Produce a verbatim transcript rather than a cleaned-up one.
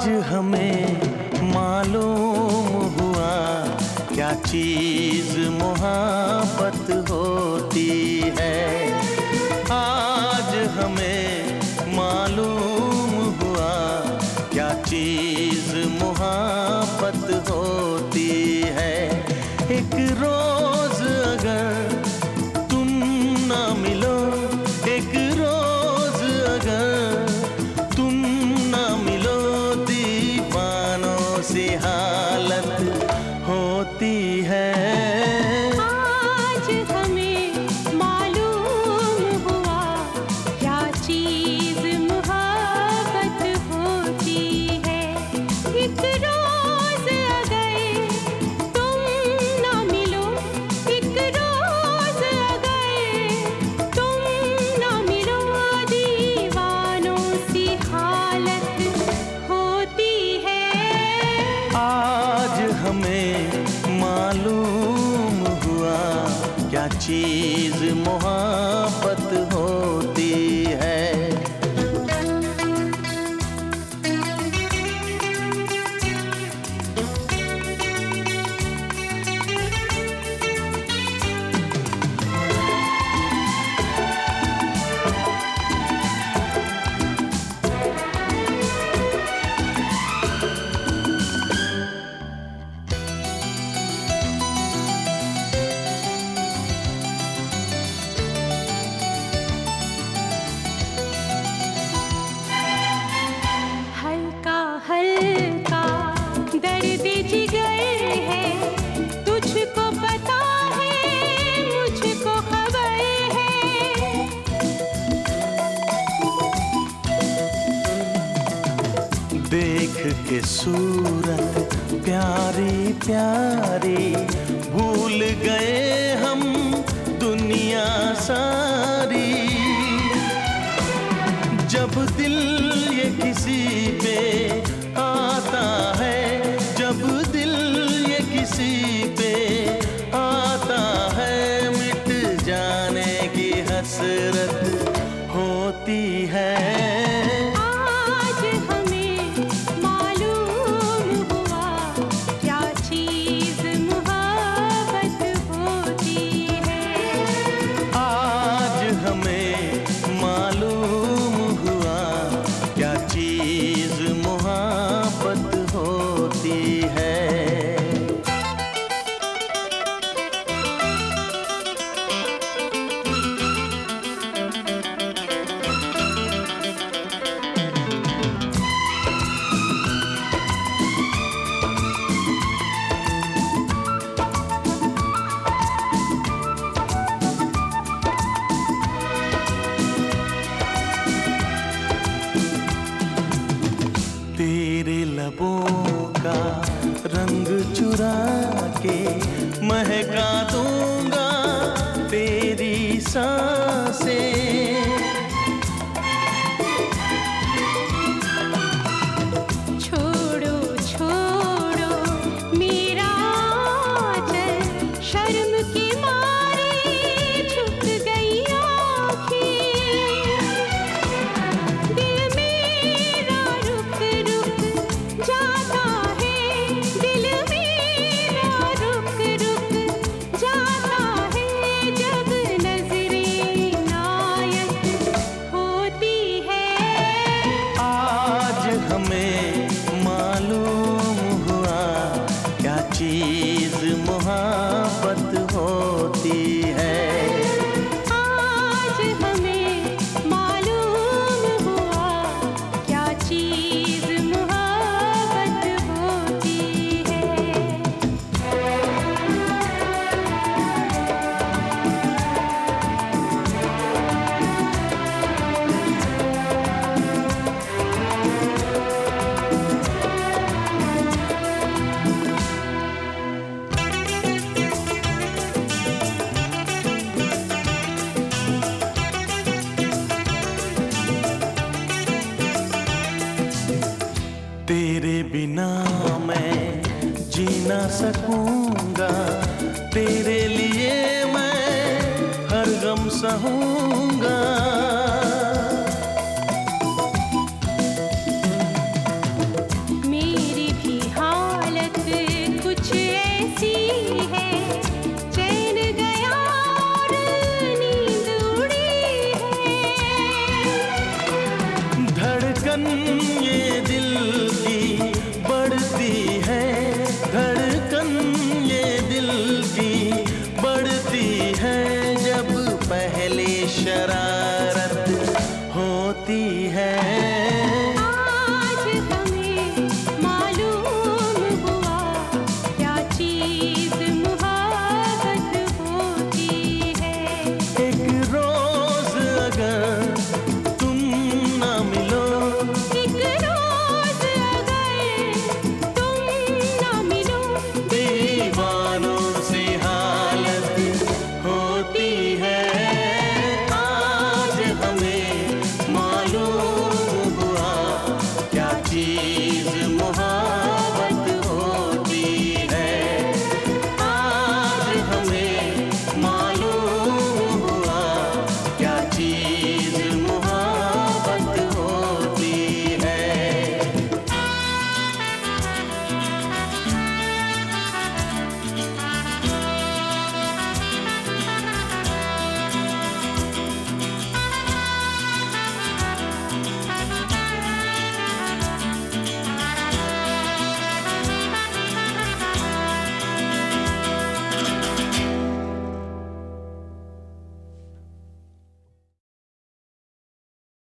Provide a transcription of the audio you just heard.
आज हमें मालूम हुआ क्या चीज़ मोहब्बत होती है। आज हमें मालूम हुआ क्या चीज़ मोहब्बत होती है। एक रोज़ अगर तुम ना मिलो, एक रोज़ अगर तुम ना मिलो, दीवानों सी हालत होती है। आज हमें मालूम हुआ क्या चीज़ मोहब्बत होती है। एक रोज़ अगर तुम ना मिलो, एक रोज़ अगर तुम ना मिलो, दीवानों सी हालत होती है। आज हमें मालूम हुआ क्या चीज़ मोहब्बत होती है। हल्का हल्का दर्द जिगर है, तुझको पता है, मुझको खबर है। देख के सूरत प्यारी प्यारी, भूल गए हम दुनिया सारी। जब दिल ये किसी पे आता है, जब दिल ये किसी पे आता है, मिट जाने की हसरत होती है। आज हमें मालूम हुआ क्या चीज़ मोहब्बत होती है। आज हमें मालूम हुआ क्या चीज़ मोहब्बत होती है। तेरे लबों का रंग चुरा के महका दूंगा तेरी सांसें। छोड़ो छोड़ो मेरा आंचल, शर्म के मारे झुक गई आँखें। दिल मेरा रुक रुक जाता है, दिल मेरा रुक रुक जाता है, जब नजरें इनायत होती है। आज हमें मालूम हुआ क्या चीज़ मोहब्बत होती है। आज हमें मालूम हुआ क्या चीज़ मोहब्बत होती है। तेरे बिना मैं जी ना सकूंगा, तेरे लिए मैं हर गम सहूंगा। धड़कन ये दिल की बढ़ती है, धड़कन ये दिल की बढ़ती है, जब पहले शरारत होती है।